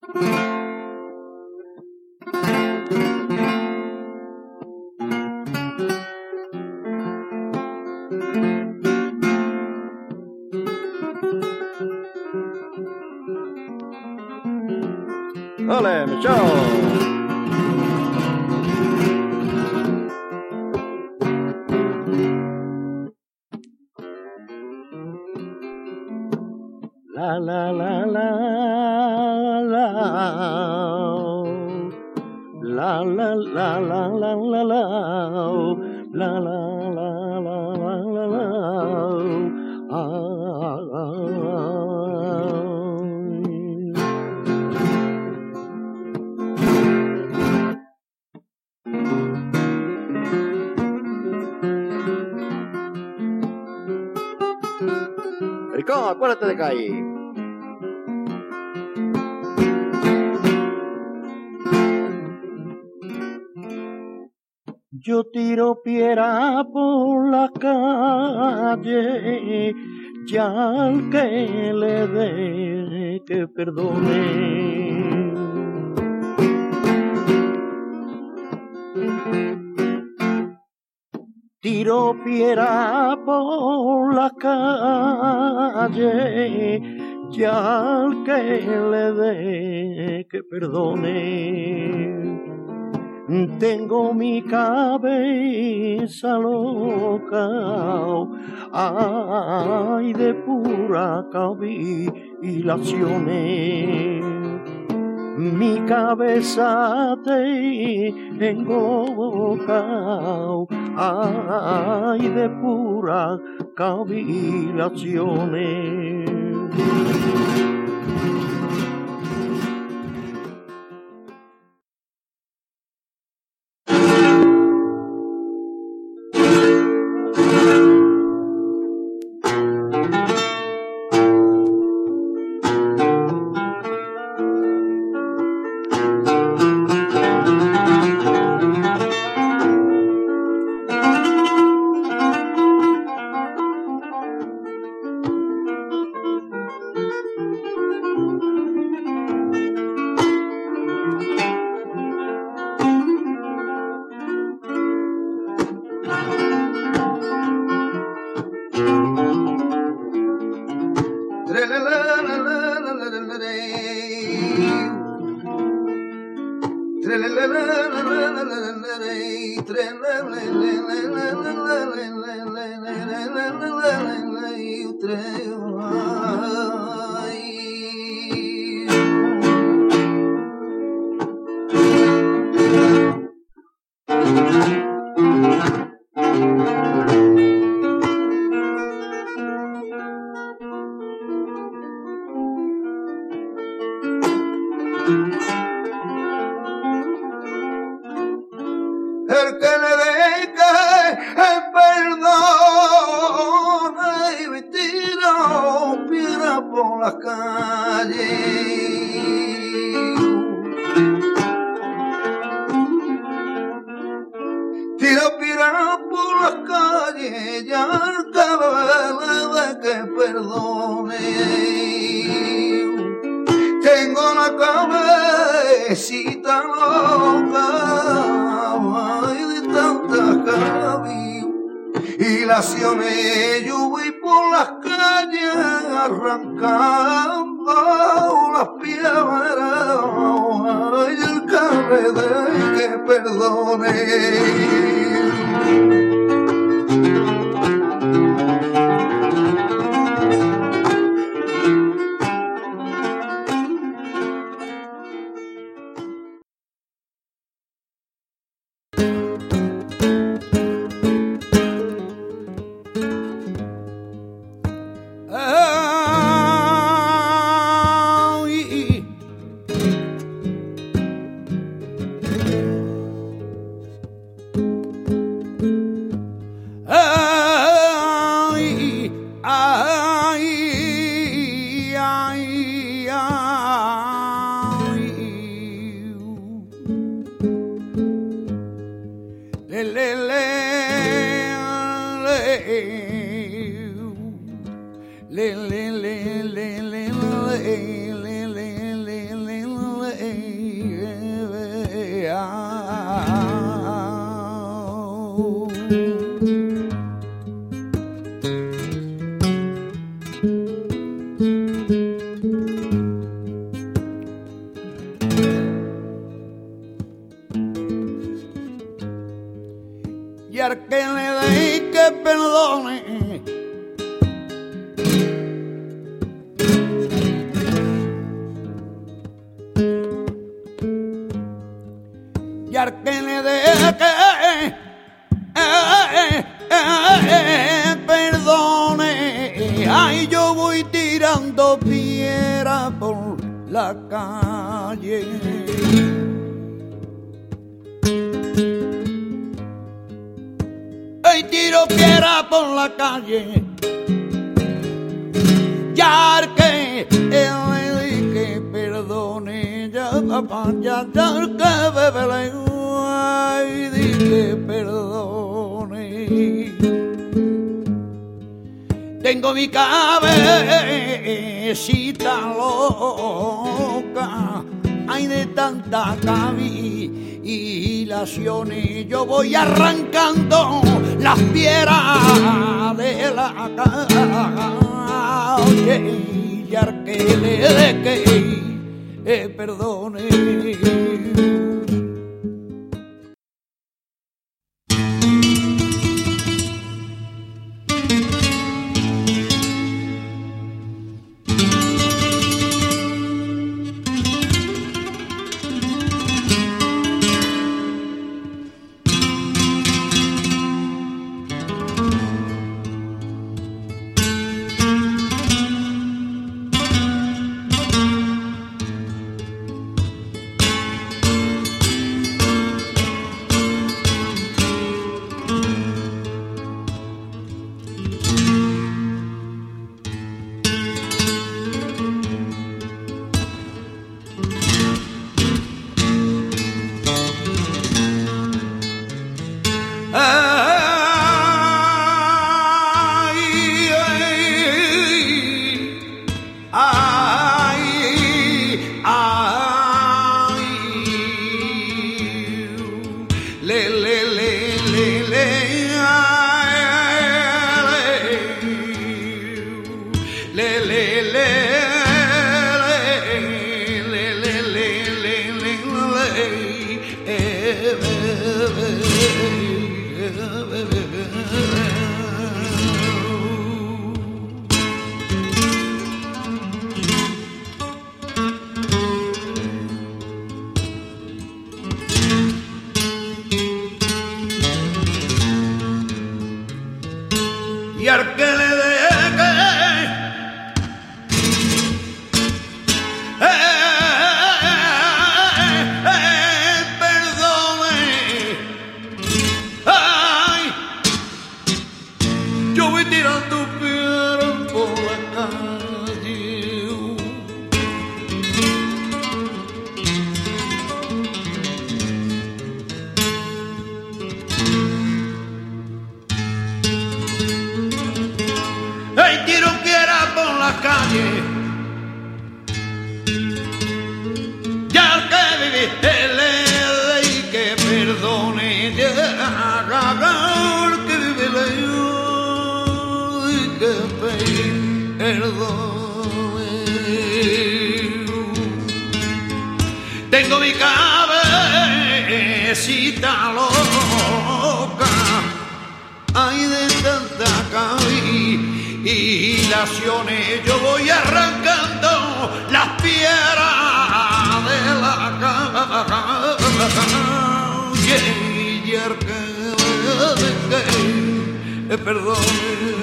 Ole, chao. La la la la la la la la la la la la la la Ricón, acuérdate de caer. Yo tiro piedra por la calle, ya al que le dé que perdone. Tiro piedra por la calle, ya al que le dé que perdone. Tengo mi cabeza loca, ay, de pura cavilaciones. Mi cabeza tengo loca, ay, de pura cavilaciones. El que le deje perdón y me tiro piedra por las calles. Tiro piedra por las calles, ya el que le deje perdone. Tengo la cabecita loca, ay, de tantas cavilaciones. Yo voy por las calles arrancando las piedras, ay, el que le deje perdone. al que le deje perdone. Ay, yo voy tirando piedra por la calle. Ay, tiro piedra por la calle. Ya que perdone, ya papá, ya que bebele, ay, di que perdone. Tengo mi cabecita loca, ay, de tanta cavilaciones, yo voy arrancando las piedras de la calle. Y al que le deje perdone. Y al que le deje perdone. Ay, yo voy tirando piedras por la calle. Ay, tiro piedra por la calle. Ya que viví y que perdone. Ya que viví y que perdone. Tengo mi cabecita loca, ay, de tanta cavilaciones, yo voy arrancando las piedras de la calle. Y el que perdone.